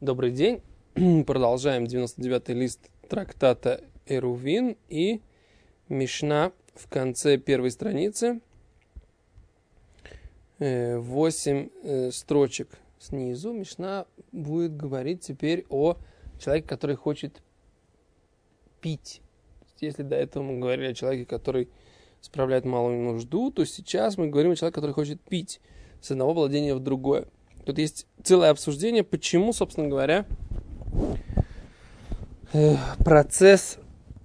Добрый день. Продолжаем 99-й лист трактата Эрувин и Мишна в конце первой страницы. 8 строчек снизу. Мишна будет говорить теперь о человеке, который хочет пить. Если до этого мы говорили о человеке, который справляет малую нужду, то сейчас мы говорим о человеке, который хочет пить с одного владения в другое. Тут есть целое обсуждение, почему, собственно говоря, процесс,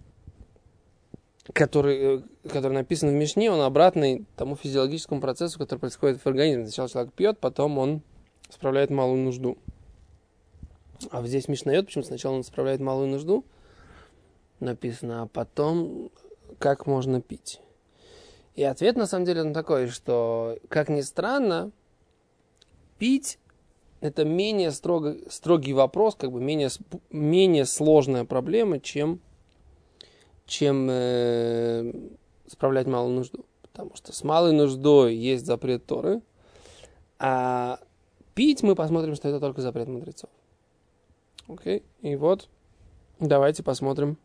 который написан в Мишне, он обратный тому физиологическому процессу, который происходит в организме. Сначала человек пьет, потом он справляет малую нужду. А здесь Мишна идет, почему сначала он справляет малую нужду, написано, а потом как можно пить. И ответ на самом деле он такой, что, как ни странно, пить – это менее строгий вопрос, как бы менее сложная проблема, чем справлять малую нужду. Потому что с малой нуждой есть запрет Торы, а пить мы посмотрим, что это только запрет мудрецов. Окей? И вот давайте посмотрим,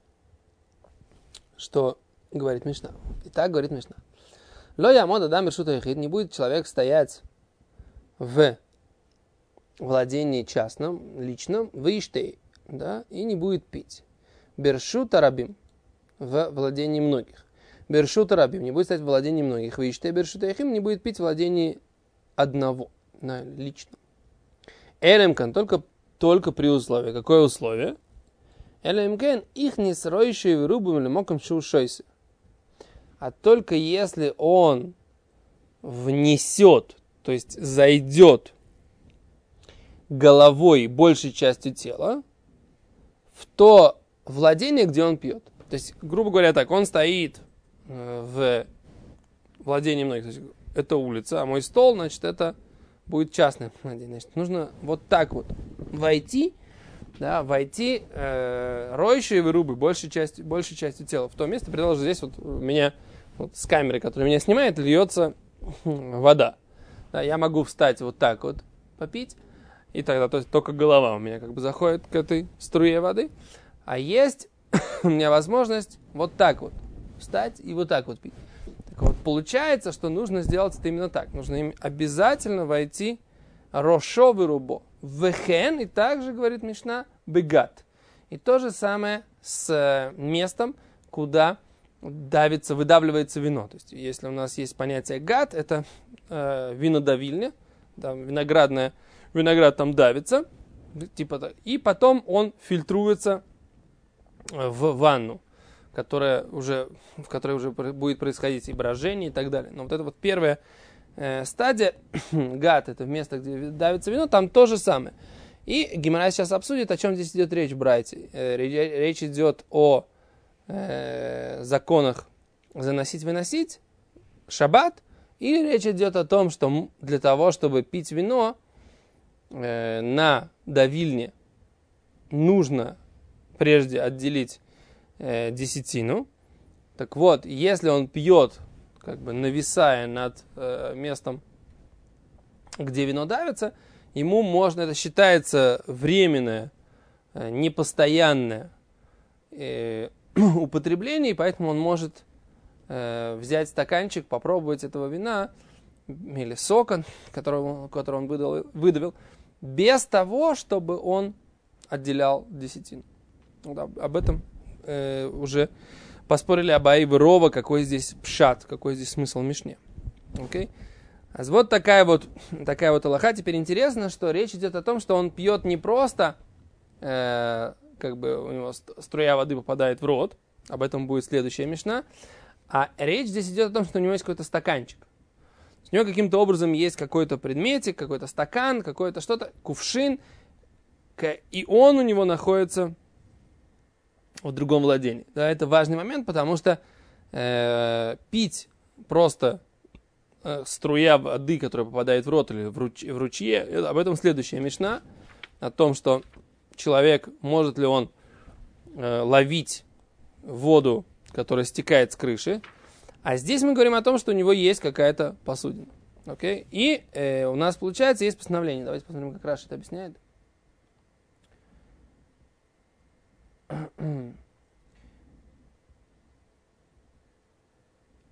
что говорит Мишна. Итак, говорит Мишна. Ло ямод адам биршута яхид, не будет человек стоять в владении частном, личном, виштей, да, и не будет пить. Бершута рабим, в владении многих. Бершута рабим, не будет стоять в владении многих. Виштей бершута яхим, не будет пить в владении одного, на личном. Элемкан, только при условии. Какое условие? Элемкен, их не сроющие вырубим или моком шоушойся. А только если он внесет, то есть зайдет головой большей частью тела в то владение, где он пьет. То есть, грубо говоря, так, он стоит в владении многих. То есть, это улица, а мой стол, значит, это будет частное владение. Значит, нужно вот так вот войти, роющие вырубы большей частью тела. В то место, предположим, здесь вот у меня вот с камеры, которая меня снимает, льется вода. Да, я могу встать вот так вот, попить, и тогда то есть, только голова у меня как бы заходит к этой струе воды. А есть у меня возможность вот так вот встать и вот так вот пить. Так вот, получается, что нужно сделать это именно так. Нужно им обязательно войти рошо вырубо, вехен, и также, говорит Мишна, бегат. И то же самое с местом, куда выдавливается вино. То есть, если у нас есть понятие гат, это винодавильня, там виноград там давится, типа так, и потом он фильтруется в ванну, в которой уже будет происходить и брожение и так далее. Но вот это вот первая стадия, гат, это место, где давится вино, там то же самое. И Гемара сейчас обсудит, о чем здесь идет речь, братья. Речь идет о законах заносить-выносить, шаббат, или речь идет о том, что для того, чтобы пить вино на давильне, нужно прежде отделить десятину. Так вот, если он пьет, как бы нависая над местом, где вино давится, ему можно, это считается временное, непостоянное употребление, и поэтому он может взять стаканчик, попробовать этого вина или сока, который он выдавил, без того, чтобы он отделял десятину. Об этом уже поспорили Абай и Рова, какой здесь пшат, какой здесь смысл в Мишне. Okay? А вот такая вот алаха. Теперь интересно, что речь идет о том, что он пьет не просто, как бы у него струя воды попадает в рот, об этом будет следующая Мишна, а речь здесь идет о том, что у него есть какой-то стаканчик. У него каким-то образом есть какой-то предметик, какой-то стакан, какое-то что-то, кувшин, и он у него находится в другом владении. Да, это важный момент, потому что пить просто струя воды, которая попадает в рот или в ручье, об этом следующая Мишна, о том, что человек, может ли он ловить воду, которая стекает с крыши. А здесь мы говорим о том, что у него есть какая-то посудина. Okay? И у нас, получается, есть постановление. Давайте посмотрим, как Раши это объясняет.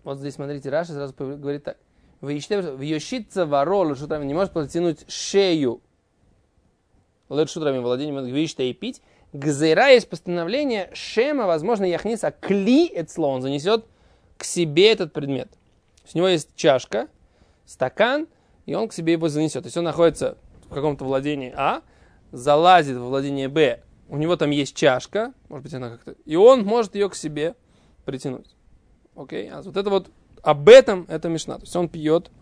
Вот здесь, смотрите, Раши сразу говорит так. Вьющица ворол шутрами не может протянуть шею. Шутрами владением вьющита и пить. Гзейра есть постановление шема, возможно, яхниса кли, это слово, он занесет к себе этот предмет. У него есть чашка, стакан, и он к себе его занесет. То есть он находится в каком-то владении А, залазит в владение Б, у него там есть чашка, может быть, она как-то, и он может ее к себе притянуть. Окей? А вот это вот, об этом это Мишна. То есть он пьет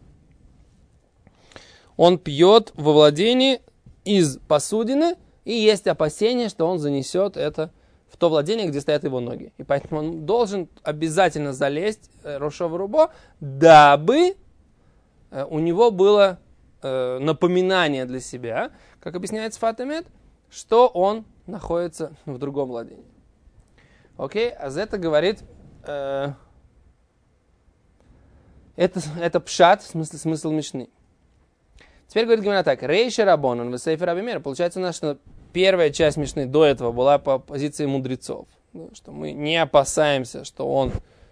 во владении из посудины, и есть опасение, что он занесет это в то владение, где стоят его ноги. И поэтому он должен обязательно залезть Рошо Верубо, дабы у него было напоминание для себя, как объясняет Сфат Эмет, что он находится в другом владении. Окей? А за это говорит... Это пшат, смысл Мишны. Теперь говорит Гемара так. Рейша Рабонан, Весейфер Рабимер. Получается у нас, что первая часть Мишны до этого была по позиции мудрецов. Что мы не опасаемся, что он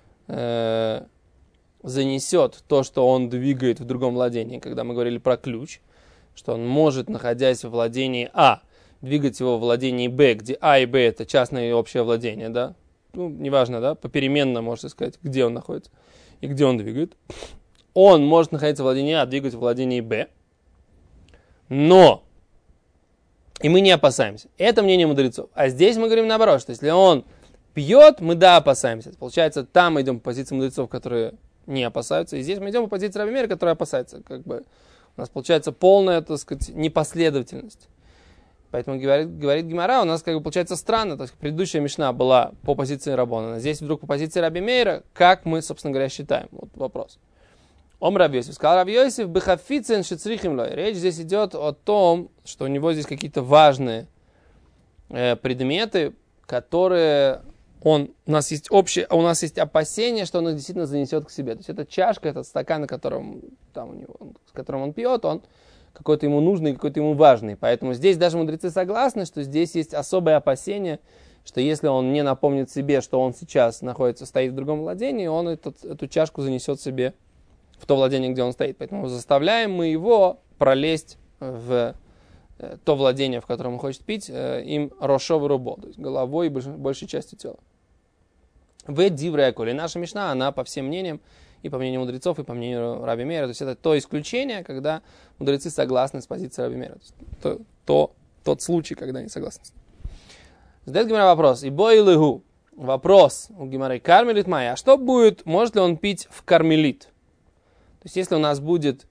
занесет то, что он двигает в другом владении. Когда мы говорили про ключ, что он может, находясь в владении А, двигать его в владении Б, где А и Б это частное и общее владение, да? Ну, неважно, да? Попеременно можно сказать, где он находится и где он двигает. Он может находиться в владении А, двигать в владении Б. Но, и мы не опасаемся. Это мнение мудрецов. А здесь мы говорим наоборот, что если он пьет, мы да опасаемся. Получается, там мы идем по позиции мудрецов, которые не опасаются. И здесь мы идем по позиции Раби Мейра, который опасается. Как бы у нас получается полная, так сказать, непоследовательность. Поэтому говорит Гемара, у нас как бы получается странно. То есть предыдущая Мишна была по позиции Раббанана. Здесь вдруг по позиции Раби Мейра, как мы, собственно говоря, считаем? Вот вопрос. Ом Рав Йосиф. Сказал Рав Йосиф, бехафицен шицрихим лой. Речь здесь идет о том, что у него здесь какие-то важные предметы, которые у нас есть общее, а у нас есть опасение, что он их действительно занесет к себе. То есть это чашка, этот стакан, с которым он пьет, он какой-то ему нужный, какой-то ему важный. Поэтому здесь даже мудрецы согласны, что здесь есть особое опасение, что если он не напомнит себе, что он сейчас стоит в другом владении, он эту чашку занесет себе в то владение, где он стоит. Поэтому заставляем мы его пролезть в то владение, в котором он хочет пить, им рошо вырубо, то есть головой и большей частью тела. В диврая коли. Наша Мишна, она по всем мнениям, и по мнению мудрецов, и по мнению Раби Мейра, то есть это то исключение, когда мудрецы согласны с позицией Раби Мейра. Тот случай, когда они согласны. Задает Гемара вопрос. И бой лыгу. Вопрос у Гемары. Кармелит майя. А что будет, может ли он пить в кармелит? То есть если у нас будет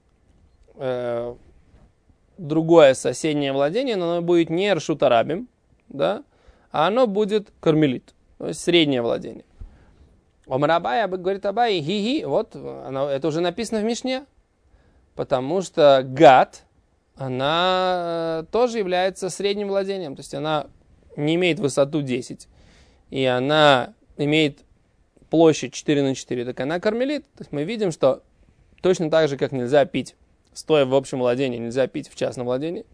другое соседнее владение, но оно будет не ршутарабим, да, а оно будет кармелит, то есть среднее владение. Омарабай говорит Абай, хи-хи, вот, это уже написано в Мишне, потому что гад, она тоже является средним владением, то есть она не имеет высоту 10, и она имеет площадь 4 на 4, так она кармелит. То есть мы видим, что точно так же, как нельзя пить, стоя в общем владении, нельзя пить в частном владении.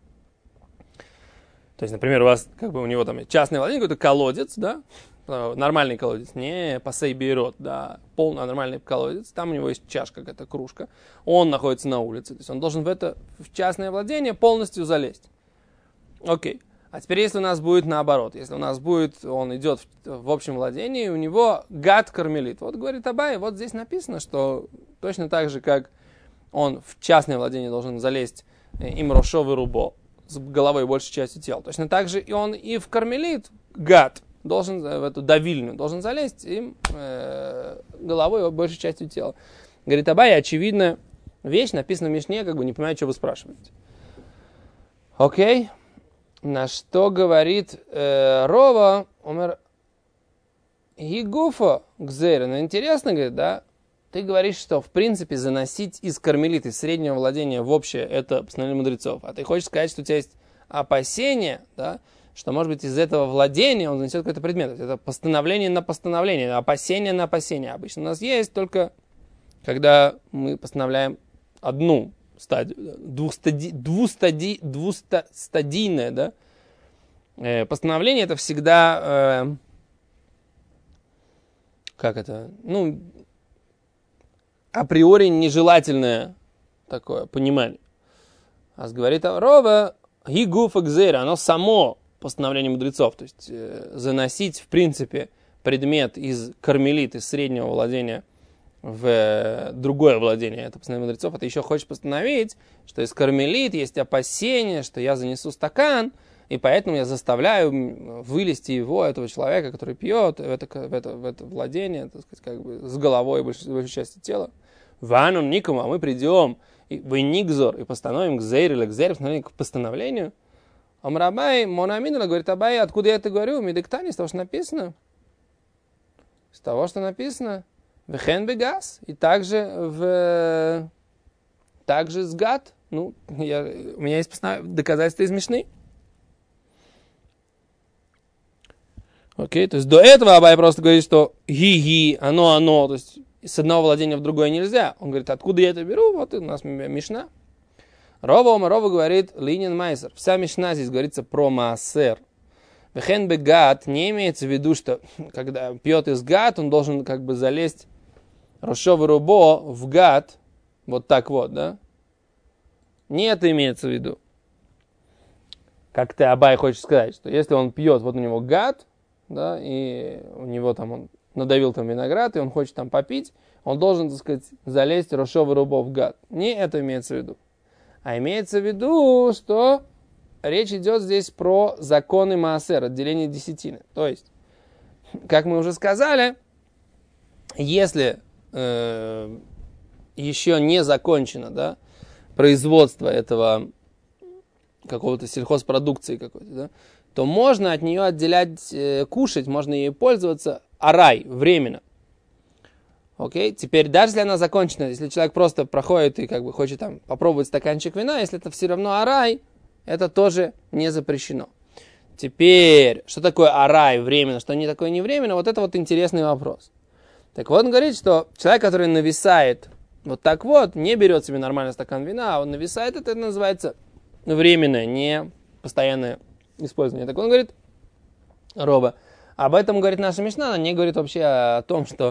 То есть, например, у него там частное владение, какой-то колодец, да, нормальный колодец, не пасей бейрот, да, полный нормальный колодец, там у него есть чашка, какая-то кружка, он находится на улице, то есть он должен в частное владение полностью залезть. Окей. А теперь, если у нас будет наоборот, если у нас будет, он идет в общем владении, у него гад кармелит. Вот говорит Абай, вот здесь написано, что точно так же, как он в частное владение должен залезть им рошо вырубо, с головой и большей частью тела. Точно так же и он и в кармелит, гад, должен в эту давильню, должен залезть им головой и большей частью тела. Говорит Абай, очевидно, вещь написана в Мишне, как бы не понимаю, что вы спрашиваете. Окей. На что говорит Рова, омер гигуфа гзейра. Ну, интересно, говорит, да, ты говоришь, что, в принципе, заносить из кармелита, из среднего владения в общее, это постановление мудрецов. А ты хочешь сказать, что у тебя есть опасение, да, что, может быть, из этого владения он занесет какой-то предмет. Это постановление на постановление, опасение на опасение. Обычно у нас есть только, когда мы постановляем одну стадию, двустадийное, да, постановление это всегда, априори нежелательное такое понимание. А говорит Рова, гигуфа гзейра, оно само постановление мудрецов. То есть заносить, в принципе, предмет из кармелит, из среднего владения в другое владение, это постановление мудрецов, а ты еще хочешь постановить, что из кармелит есть опасение, что я занесу стакан, и поэтому я заставляю вылезти его, этого человека, который пьет, в это владение, так сказать, как бы с головой большей части тела. Ванун никому, а мы придем в Нигзор и постановим гзейр или гзейр, к постановлению. Амрабай, Монаминула, говорит Абай, откуда я это говорю? Медиктани, с того, что написано. С того, что написано. Вехен бегас. И также с гад. Ну, у меня есть доказательства из Мишны. Окей, то есть до этого Абай просто говорит, что ги-ги, оно, то есть с одного владения в другое нельзя. Он говорит, откуда я это беру? Вот у нас Мишна. Рова говорит, линин майсер. Вся Мишна здесь говорится про маасер. Вехен бегат не имеется в виду, что когда пьет из гад, он должен как бы залезть рошов и рубо в гад. Вот так вот, да? Не это имеется в виду. Как ты, Абай, хочешь сказать, что если он пьет, вот у него гад, да, и у него там он надавил там виноград, и он хочет там попить, он должен, так сказать, залезть рошов и рубо в гад. Не это имеется в виду. А имеется в виду, что речь идет здесь про законы маасер, отделение десятины. То есть, как мы уже сказали, если еще не закончено, да, производство этого какого-то сельхозпродукции какой-то, да, то можно от нее отделять, кушать, можно ей пользоваться, арай, временно. Окей, теперь даже если она закончена, если человек просто проходит и как бы хочет там попробовать стаканчик вина, если это все равно арай, это тоже не запрещено. Теперь, что такое арай временно, что не такое не временно, вот это вот интересный вопрос. Так вот он говорит, что человек, который нависает вот так вот, не берет себе нормальный стакан вина, а он нависает, это называется временное, не постоянное использование. Так он говорит, Рова, об этом говорит наша Мишна, она не говорит вообще о том, что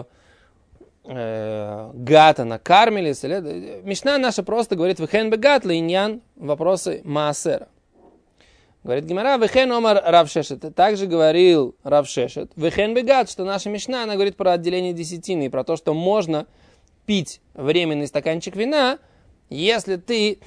гата на кармелис. Мишна наша просто говорит вехен бегат линьян вопросы маасера. Говорит Гемара, вехен омар Рав Шешет. Также говорил Рав Шешет. Вехен бегат, что наша Мишна, она говорит про отделение десятины и про то, что можно пить временный стаканчик вина, если ты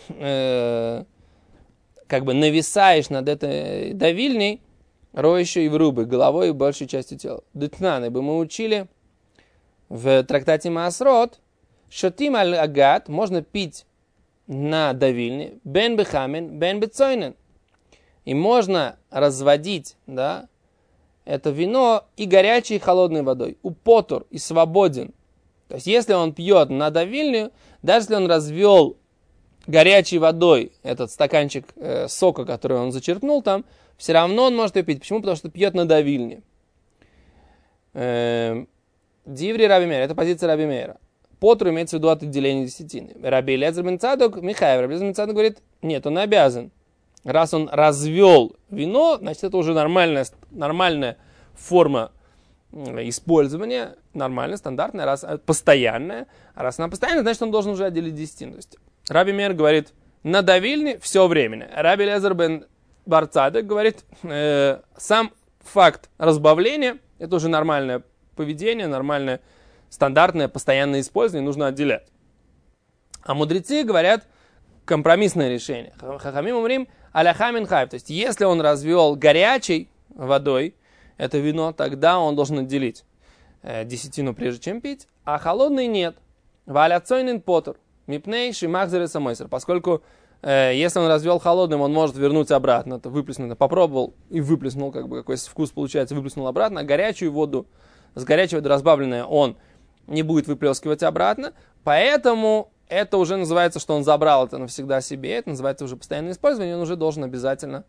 как бы нависаешь над этой давильней, роющей в рубы, головой и большей частью тела. Детнаны бы мы учили в трактате Маасрот, шотим аль-агат, можно пить на давильне, бен бехамен, бен бецойнен. И можно разводить, да, это вино и горячей, и холодной водой. Употор и свободен. То есть, если он пьет на давильню, даже если он развел горячей водой этот стаканчик сока, который он зачерпнул там, все равно он может ее пить. Почему? Потому что пьет на давильне. Диври Раби Мейра, это позиция Раби Мейра. Потр имеется в виду от отделения десятины. Раби Элиэзер бен Цадок, Михаил, Раби Элиэзер бен Цадок говорит, нет, он обязан. Раз он развел вино, значит, это уже нормальная форма использования, нормальная, стандартная, раз постоянная. А раз она постоянная, значит, он должен уже отделить десятину. То есть Раби Мейр говорит, на давильне все временно. Раби Элиэзер бен Цадок говорит, сам факт разбавления, это уже нормальное поведение, нормальное, стандартное, постоянное использование, нужно отделять. А мудрецы говорят, компромиссное решение. Хахамим умрим аляхамин хайв. То есть, если он развел горячей водой это вино, тогда он должен отделить десятину, прежде чем пить, а холодный нет. Валяцойнин потер. Мипней шимахзер и самойсер. Поскольку если он развел холодным, он может вернуть обратно. Это выплеснул, попробовал и выплеснул, как бы какой вкус получается, выплеснул обратно. А горячую воду, с горячей водой разбавленная, он не будет выплескивать обратно. Поэтому это уже называется, что он забрал это навсегда себе. Это называется уже постоянное использование. Он уже должен обязательно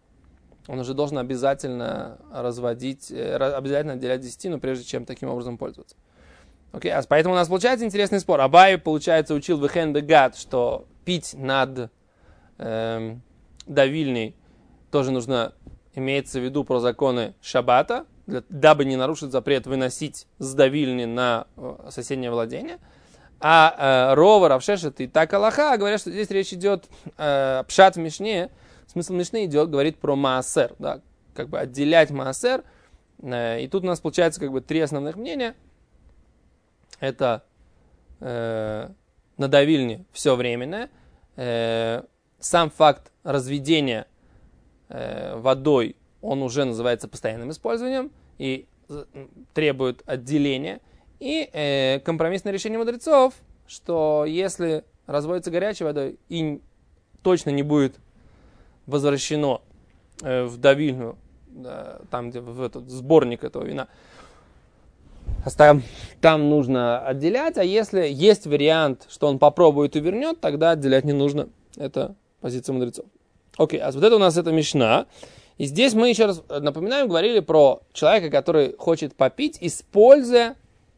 разводить, обязательно отделять десятину, прежде чем таким образом пользоваться. Окей, поэтому у нас получается интересный спор. Абай, получается, учил вехен бегат, что пить над давильней тоже нужно, имеется в виду про законы шаббата, дабы не нарушить запрет выносить с давильни на соседнее владение. А Рова, Равшешет и так Аллаха говорят, что здесь речь идет пшат в Мишне. Смысл Мишны идет, говорит про маасер, да, как бы отделять маасер. И тут у нас получается как бы три основных мнения. Это на давильне все временное. Сам факт разведения водой, он уже называется постоянным использованием и требует отделения. И компромиссное решение мудрецов, что если разводится горячей водой и точно не будет возвращено в давильную, там где в этот сборник этого вина, там нужно отделять, а если есть вариант, что он попробует и вернет, тогда отделять не нужно. Это позиция мудрецов. Окей, а вот это у нас это Мишна. И здесь мы еще раз напоминаем, говорили про человека, который хочет попить, используя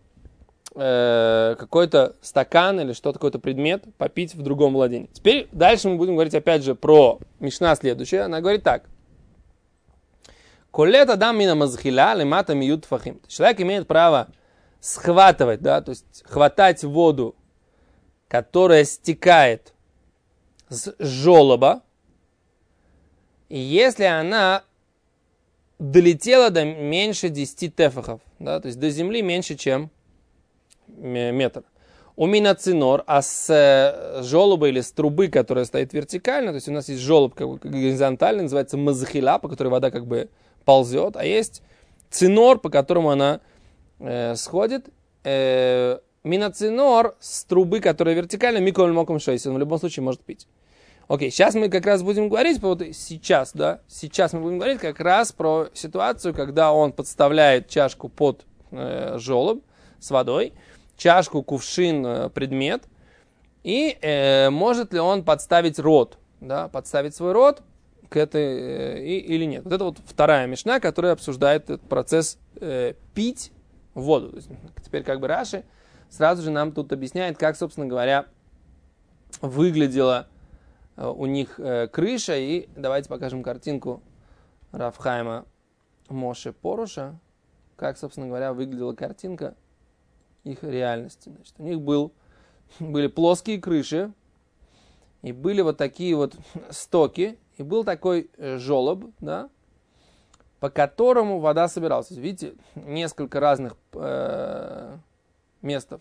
какой-то стакан или что-то, какой-то предмет, попить в другом владении. Теперь дальше мы будем говорить опять же про Мишна следующая. Она говорит так. Колет адам мина мазхила лемата миют фахим. Человек имеет право схватывать, да, то есть хватать воду, которая стекает с желоба, и если она долетела до меньше 10 тефахов, да, то есть до земли меньше, чем метр. У меня цинор, а с желоба или с трубы, которая стоит вертикально, то есть у нас есть желоб как бы горизонтальный, называется мазхила, по которой вода как бы ползет, а есть цинор, по которому она сходит. Миноцинор с трубы, которая вертикальна, миколь моком шейс, он в любом случае может пить. Окей, сейчас мы как раз будем говорить, вот сейчас мы будем говорить как раз про ситуацию, когда он подставляет чашку под желоб с водой, чашку, кувшин, предмет, и может ли он подставить рот, да, подставить свой рот к этой или нет. Вот это вот вторая мишна, которая обсуждает этот процесс пить воду. То есть, теперь как бы Раши сразу же нам тут объясняет, как, собственно говоря, выглядела у них крыша. И давайте покажем картинку Рав Хаима Моше Поруша, как, собственно говоря, выглядела картинка их реальности. Значит, у них были плоские крыши, и были вот такие вот стоки, и был такой желоб, да, по которому вода собиралась. Видите, несколько разных несколько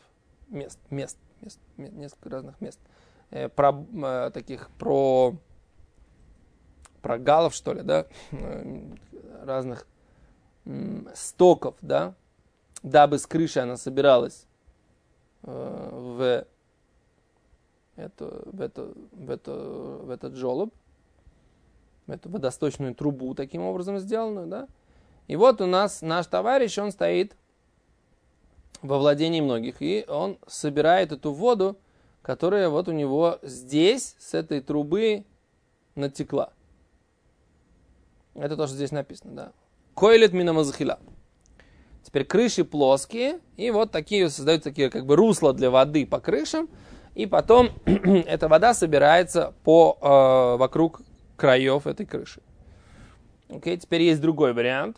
разных мест. Таких прогалов, что ли, да, разных стоков, да, дабы с крыши она собиралась в этот желоб, в эту водосточную трубу, таким образом сделанную, да. И вот у нас наш товарищ, он стоит во владении многих, и он собирает эту воду, которая вот у него здесь, с этой трубы, натекла. Это то, что здесь написано, да. Койлет мина мазхила. Теперь крыши плоские, и вот такие создают такие как бы русла для воды по крышам, и потом эта вода собирается вокруг краев этой крыши. Окей, теперь есть другой вариант.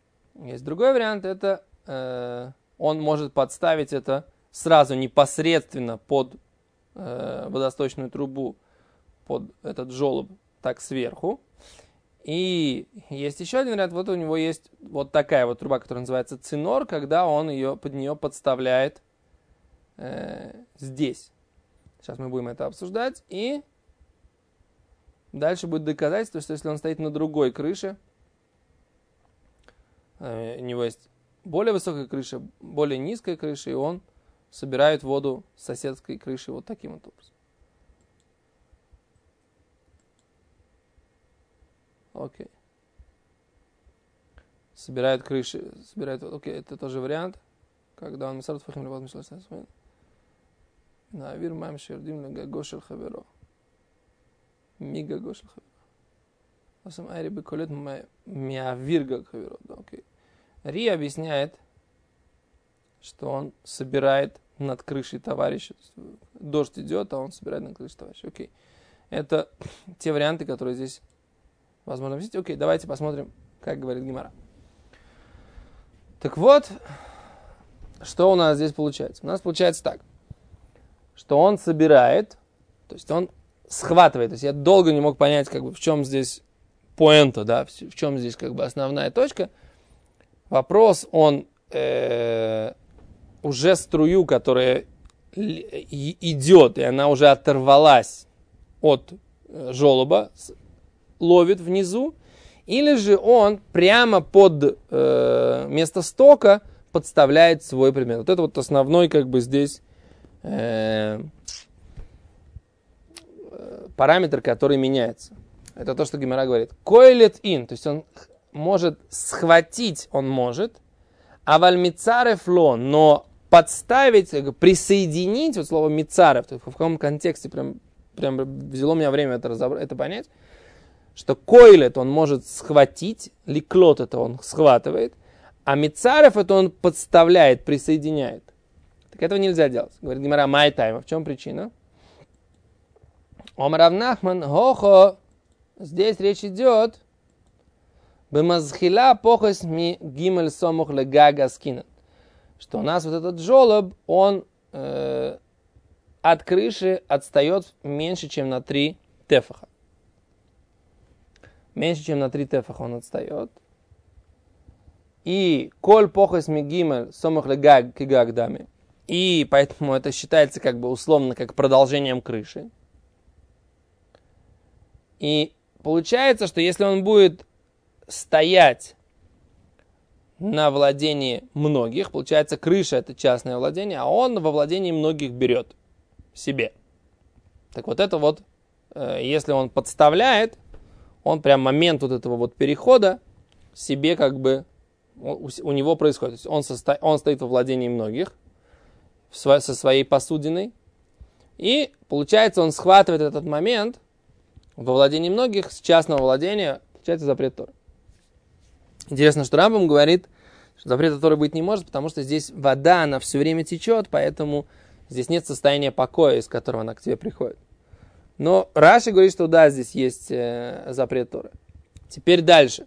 Это он может подставить это сразу непосредственно под водосточную трубу, под этот желоб, так сверху. И есть еще один вариант, вот у него есть вот такая вот труба, которая называется цинор, когда он под нее подставляет здесь. Сейчас мы будем это обсуждать. И дальше будет доказательство, что если он стоит на другой крыше, у него есть более высокая крыша, более низкая крыша, и он собирает воду с соседской крыши вот таким вот образом. Окей. Собирает крыши, окей, это тоже вариант, когда он мисарт фахим левот мишлаш свой. Наавир маем шердим легагошел хаверо. Мигагошел хаверо. Асам айри беколет миавир гаг хаверо. Окей. Ри объясняет, что он собирает над крышей товарища. Дождь идет, а он собирает над крышей товарища. Окей. Это те варианты, которые здесь возможно объяснить. Окей, давайте посмотрим, как говорит Гемара. Так вот, что у нас здесь получается? У нас получается так. что он собирает, то есть он схватывает. То есть я долго не мог понять, как бы, в чем здесь поинта, да, в чем здесь как бы основная точка. Вопрос, он уже струю, которая идет, и она уже оторвалась от желоба, ловит внизу, или же он прямо под место стока подставляет свой предмет. Вот это вот основной как бы здесь параметр, который меняется. Это то, что Гемара говорит. Койлет ин, то есть он может схватить, он может, а вальмицарев ло, но подставить, присоединить, вот слово мицарев, в каком контексте прям взяло меня время это понять, что койлет он может схватить, ликлот это он схватывает, а мицарев это он подставляет, присоединяет. Так этого нельзя делать. Говорит Гемара, май тайма. В чем причина? Омар рав Нахман, хохо, здесь речь идет, бемазхила похос ми гимель сомух легага скинат. Что у нас вот этот жолоб, он от крыши отстает меньше, чем на 3 тефаха. Меньше, чем на 3 тефаха он отстает. И коль похос ми гимель сомух легаг кигаг дами. И поэтому это считается как бы условно как продолжением крыши. И получается, что если он будет стоять на владении многих, получается, крыша это частное владение, а он во владении многих берет себе. Так вот это вот, если он подставляет, он прям момент вот этого вот перехода себе как бы у него происходит. То есть он стоит во владении многих со своей посудиной, и получается, он схватывает этот момент во владении многих с частного владения, получается запрет Торы. Интересно, что Рамбам говорит, что запрета Торы быть не может, потому что здесь вода, она все время течет, поэтому здесь нет состояния покоя, из которого она к тебе приходит. Но Раши говорит, что да, здесь есть запрет Торы. Теперь дальше.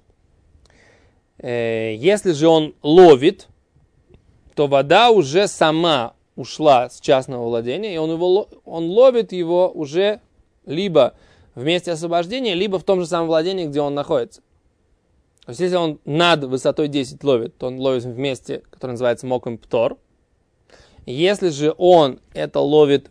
Если же он ловит, то вода уже сама ушла с частного владения, и он ловит его уже либо в месте освобождения, либо в том же самом владении, где он находится. То есть, если он над высотой 10 ловит, то он ловит в месте, которое называется моком птор. Если же он это ловит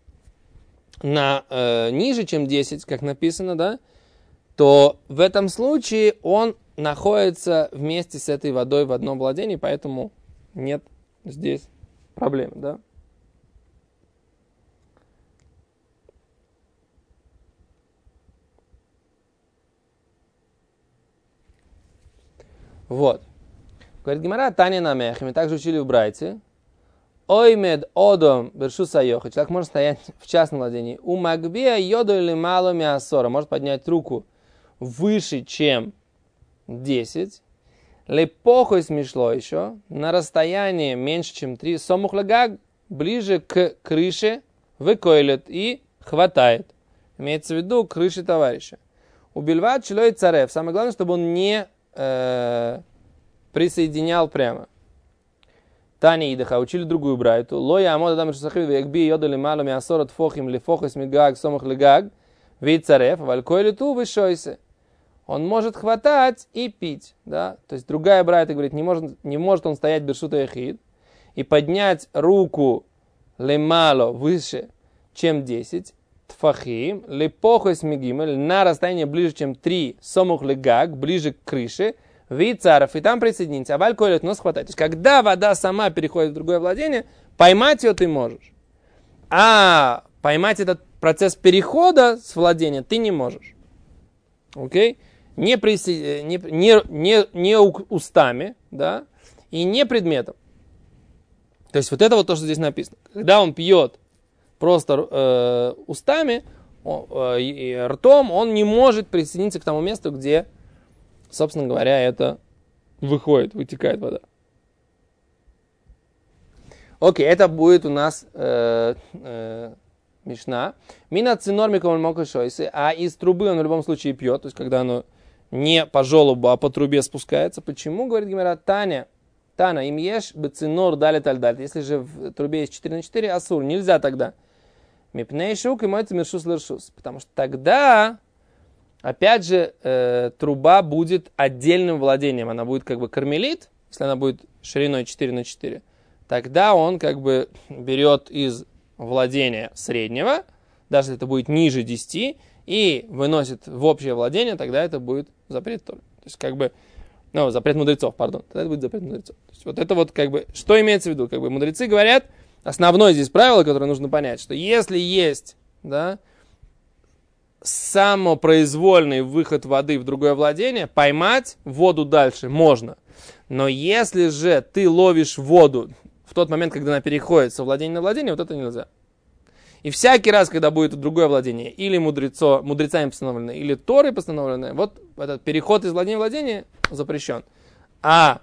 ниже, чем 10, как написано, да, то в этом случае он находится вместе с этой водой в одном владении, поэтому нет здесь проблем, да. Вот. Говорит Гемара, Таня намех, мы также учили в Брайте. Оймед одом вершу сайоха. Человек может стоять в частном владении. У магбия йоду или мало мясора. Может поднять руку выше, чем 10. Лепохой смешло еще. На расстоянии меньше, чем 3. Сомухлагаг ближе к крыше выкойлет и хватает. Имеется в виду крыши товарища. Убивать челой царев. Самое главное, чтобы он не присоединял прямо. Тани Идаха учили другую брайту. Лоя амода дам шасахив векби йодали малами асорот фохим лифохис мигаг сомах легаг вейцарев валькойлиту вышойсе. Он может хватать и пить, да? То есть другая брайта говорит, не может он стоять бершута яхид и поднять руку лемало выше, чем 10 тфахим липохос мигимель на расстояние ближе, чем 3 сомух легаг, ближе к крыше, вейцаров, и там присоединиться, а валькойлит нос хватать. То есть, когда вода сама переходит в другое владение, поймать ее ты можешь. А поймать этот процесс перехода с владения ты не можешь. Окей? Не устами, да, и не предметом. То есть, вот это вот то, что здесь написано. Когда он пьет просто устами, и ртом, он не может присоединиться к тому месту, где, собственно говоря, это вытекает вода. Окей, это будет у нас мишна. Мина цинор микомаль мокрой шойсы, а из трубы он в любом случае пьет, то есть когда оно не по желобу, а по трубе спускается. Почему, говорит Гемара, Тана, им ешь бы цинор далит аль далит. Если же в трубе есть 4 на 4, асур, нельзя тогда Мипней шук и мой цимершус лершус. Потому что тогда, опять же, труба будет отдельным владением. Она будет как бы кармелит, если она будет шириной 4 на 4. Тогда он как бы берет из владения среднего, даже если это будет ниже 10, и выносит в общее владение, тогда это будет запрет Торы. То есть как бы, запрет мудрецов, пардон. Тогда это будет запрет мудрецов. То есть вот это вот как бы, что имеется в виду? Как бы мудрецы говорят, основное здесь правило, которое нужно понять, что если есть, да, самопроизвольный выход воды в другое владение, поймать воду дальше можно. Но если же ты ловишь воду в тот момент, когда она переходит со владения на владение, вот это нельзя. И всякий раз, когда будет другое владение, или мудрецами постановлено, или Торой постановлено, вот этот переход из владения в владение запрещен. А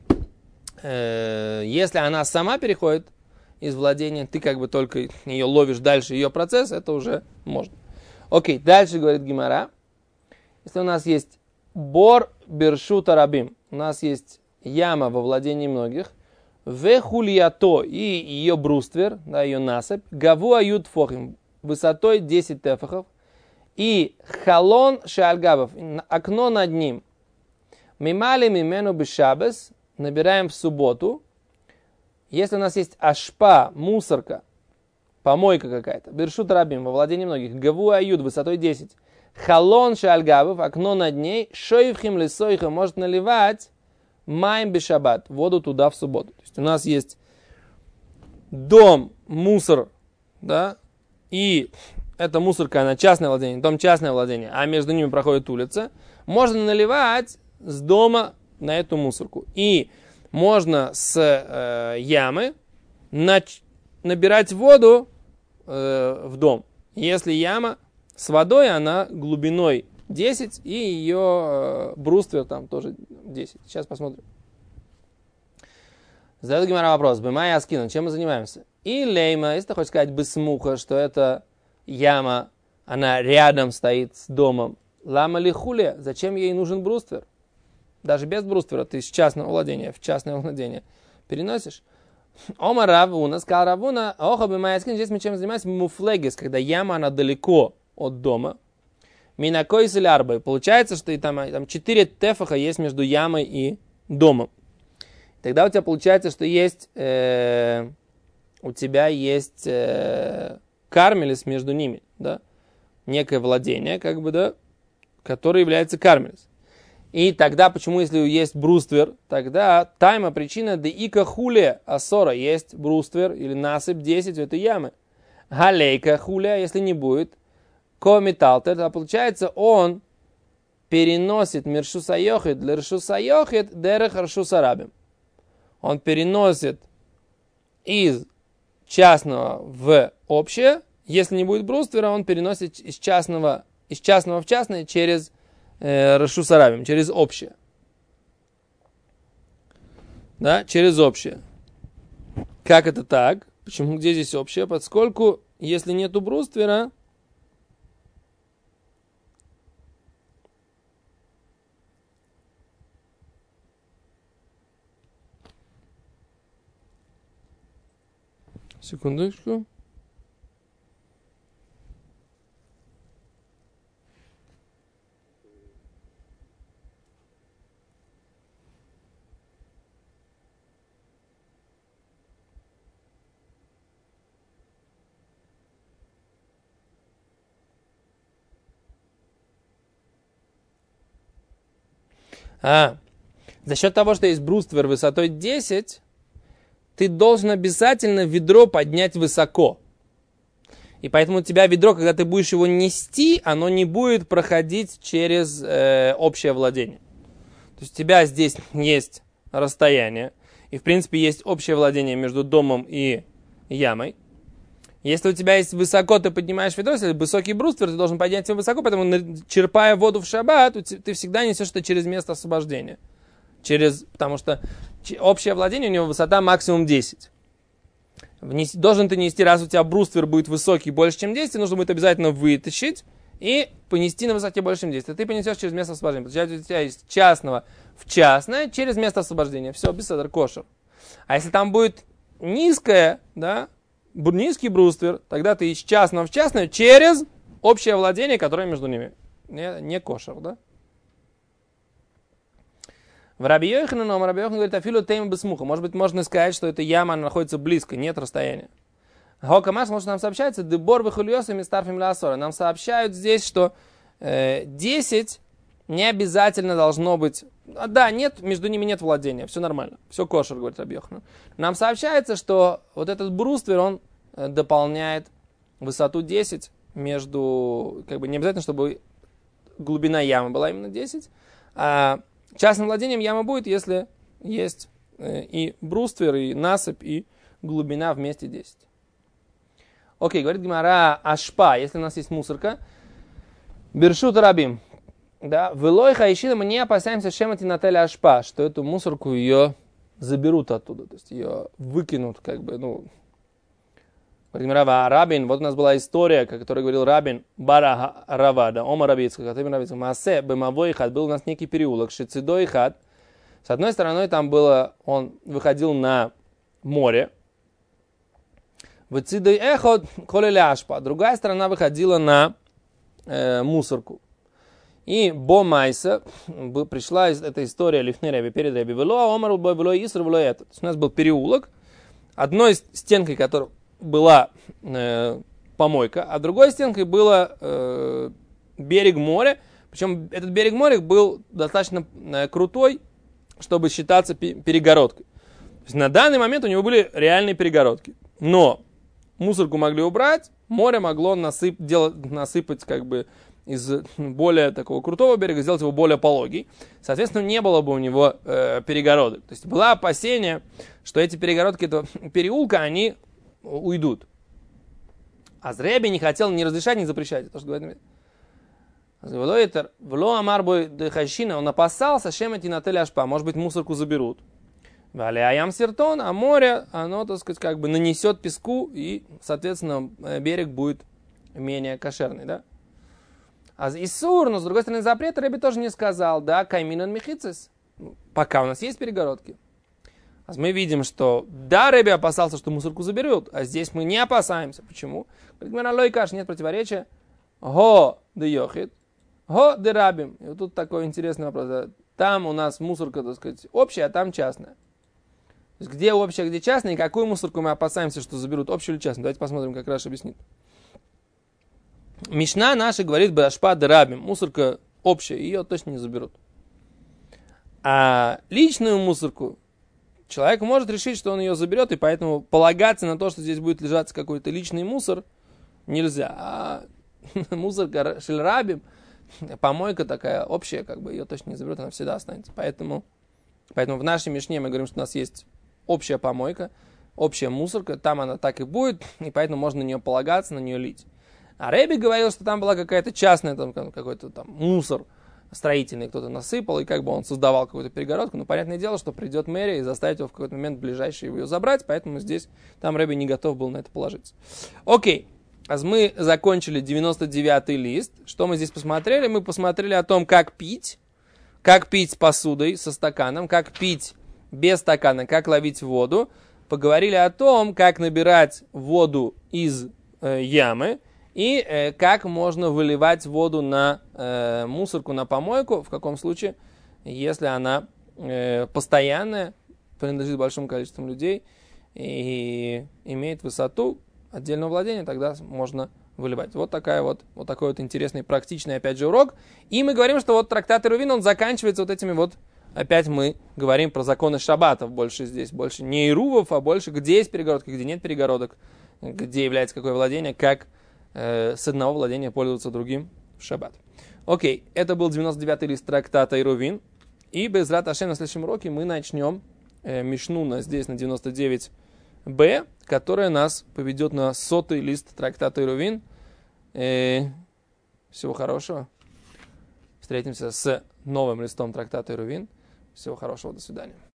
если она сама переходит из владения, ты как бы только ее ловишь дальше, ее процесс, это уже можно. Окей, дальше говорит Гемара. Если у нас есть бор бершута рабим, у нас есть яма во владении многих, вехульято и ее бруствер, да, ее насыпь, гаву ают фохим, высотой 10 тефахов, и халон шальгабов, окно над ним, мимали мимену бешабес, набираем в субботу. Если у нас есть ашпа, мусорка, помойка какая-то, бершут рабим, во владении многих, гаву ают, высотой 10, халон шальгабов, окно над ней, шойвхим лисойха, может наливать майм бешабат, воду туда в субботу. То есть у нас есть дом, мусор, да, и эта мусорка, она частное владение, дом частное владение, а между ними проходит улица. Можно наливать с дома на эту мусорку. И можно с ямы набирать воду в дом. Если яма с водой, она глубиной 10, и ее бруствер там тоже 10. Сейчас посмотрим. Задает Гемара вопрос. Бымай аскинан, чем мы занимаемся? И лейма, если ты хочешь сказать бысмуха, что эта яма, она рядом стоит с домом. Лама ли хуле, зачем ей нужен бруствер? Даже без бруствера ты из частного владения в частное владение переносишь. Ома Равуна, сказал Равуна, оха бымай аскинан, здесь мы чем занимаемся? Муфлегис, когда яма, она далеко от дома. Минакой с лярбой. Получается, что и там 4 тефаха есть между ямой и домом. Тогда у тебя получается, что есть у тебя есть кармелис между ними, да? Некое владение, как бы, да, которое является кармелис. И тогда, почему, если есть бруствер, тогда тайма причина де ика хуле асора, есть бруствер или насыпь 10 в этой ямы. Галейка хуле, если не будет, кометал, тогда получается, он переносит миршуса йохид для ршуса йохид дерех ршуса рабим. Он переносит из частного в общее. Если не будет бруствера, он переносит из частного в частное через ршуса рабим, через общее. Да, через общее. Как это так? Почему? Где здесь общее? Поскольку, если нету бруствера, секундочку. За счет того, что есть бруствер высотой 10, ты должен обязательно ведро поднять высоко. И поэтому у тебя ведро, когда ты будешь его нести, оно не будет проходить через общее владение. То есть у тебя здесь есть расстояние. И в принципе есть общее владение между домом и ямой. Если у тебя есть высоко, ты поднимаешь ведро, если высокий бруствер, ты должен поднять его высоко, поэтому, черпая воду в шаббат, ты всегда несешь это через место освобождения. Потому что общее владение, у него высота максимум 10. Должен ты нести, раз у тебя бруствер будет высокий больше, чем 10, нужно будет обязательно вытащить и понести на высоте больше, чем 10. Ты понесешь через место освобождения. Получается, у тебя есть частного в частное через место освобождения. Все, без седер кошер. А если там будет низкое, да, низкий бруствер, тогда ты из частного в частное через общее владение, которое между ними. Не кошер, да? В Раби Йоханан говорит, афилу тейм бесмуха. Может быть, можно сказать, что эта яма находится близко, нет расстояния. Хокамаш, может, нам сообщается, дебор бихульосами старфим ласора. Нам сообщают здесь, что 10 не обязательно должно быть. Да, нет, между ними нет владения, все нормально, все кошер, говорит Раби Йоханан. Нам сообщается, что вот этот бруствер, он дополняет высоту 10 между, как бы не обязательно, чтобы глубина ямы была именно 10, а частным владением яма будет, если есть и бруствер, и насыпь, и глубина вместе 10. Окей, говорит Гемара, ашпа, если у нас есть мусорка, бершут рабим. Да, в Илой Хаишида мы не опасаемся шемати нателя ашпа, что эту мусорку ее заберут оттуда, то есть ее выкинут, как бы, ну. Рабин, вот у нас была история, о которой говорил Рабин, Бара Равада, Ома Рабицкого, Масе Бемавой Хат, был у нас некий переулок, Шицидой Хат. С одной стороны, там было, он выходил на море, Вцидой Эхот Колеля Ашпа, другая сторона выходила на мусорку. И Бо Майса, пришла эта история Лифней Раби перед Раби Вело, Омар Бо Вело Иср Вело этот. У нас был переулок, одной стенкой которой была помойка, а другой стенкой было берег моря. Причем этот берег моря был достаточно крутой, чтобы считаться перегородкой. То есть на данный момент у него были реальные перегородки. Но мусорку могли убрать, море могло насыпать как бы из более такого крутого берега, сделать его более пологий. Соответственно, не было бы у него перегородок. То есть было опасение, что эти перегородки этого переулка, они уйдут. А Зреби не хотел ни разрешать, ни запрещать. То, что говорит, он опасался, шемати натель ашпа, может быть, мусорку заберут. Аям сертон, а море, оно, так сказать, как бы нанесет песку, и, соответственно, берег будет менее кошерный, да? А Исур, но с другой стороны, запрет Рэби тоже не сказал, да, кайминан михицис, пока у нас есть перегородки. А мы видим, что да, Рэби опасался, что мусорку заберут, а здесь мы не опасаемся. Почему? Нет противоречия. Го де йохит, го де рабим. И вот тут такой интересный вопрос. Там у нас мусорка, так сказать, общая, а там частная. То есть где общая, где частная, и какую мусорку мы опасаемся, что заберут, общую или частную. Давайте посмотрим, как Раши объяснит. Мишна наша говорит башпа де рабим. Мусорка общая, ее точно не заберут. А личную мусорку человек может решить, что он ее заберет, и поэтому полагаться на то, что здесь будет лежать какой-то личный мусор, нельзя. А мусорка шельрабим, помойка такая общая, как бы ее точно не заберут, она всегда останется. Поэтому в нашей Мишне мы говорим, что у нас есть общая помойка, общая мусорка, там она так и будет, и поэтому можно на нее полагаться, на нее лить. А Рэби говорил, что там была какая-то частная, там, какой-то там мусор строительный кто-то насыпал, и как бы он создавал какую-то перегородку. Но понятное дело, что придет мэрия и заставит его в какой-то момент ближайший ее забрать, поэтому здесь, там Рэби не готов был на это положиться. Окей, а мы закончили 99-й лист. Что мы здесь посмотрели? Мы посмотрели о том, как пить с посудой, со стаканом, как пить без стакана, как ловить воду. Поговорили о том, как набирать воду из ямы, и как можно выливать воду на мусорку, на помойку, в каком случае, если она постоянная, принадлежит большому количеству людей и имеет высоту отдельного владения, тогда можно выливать. Вот такой вот интересный, практичный, опять же, урок. И мы говорим, что вот трактат Эрувин, он заканчивается вот этими вот, опять мы говорим про законы шаббатов, больше здесь, больше не ирувов, а больше где есть перегородки, где нет перегородок, где является какое владение, как с одного владения пользоваться другим в шаббат. Окей, это был 99-й лист трактата Эрувин. И без рат Ашем на следующем уроке мы начнем Мишну здесь на 99б, которая нас поведет на 100-й лист трактата Эрувин. Всего хорошего. Встретимся с новым листом трактата Эрувин. Всего хорошего, до свидания.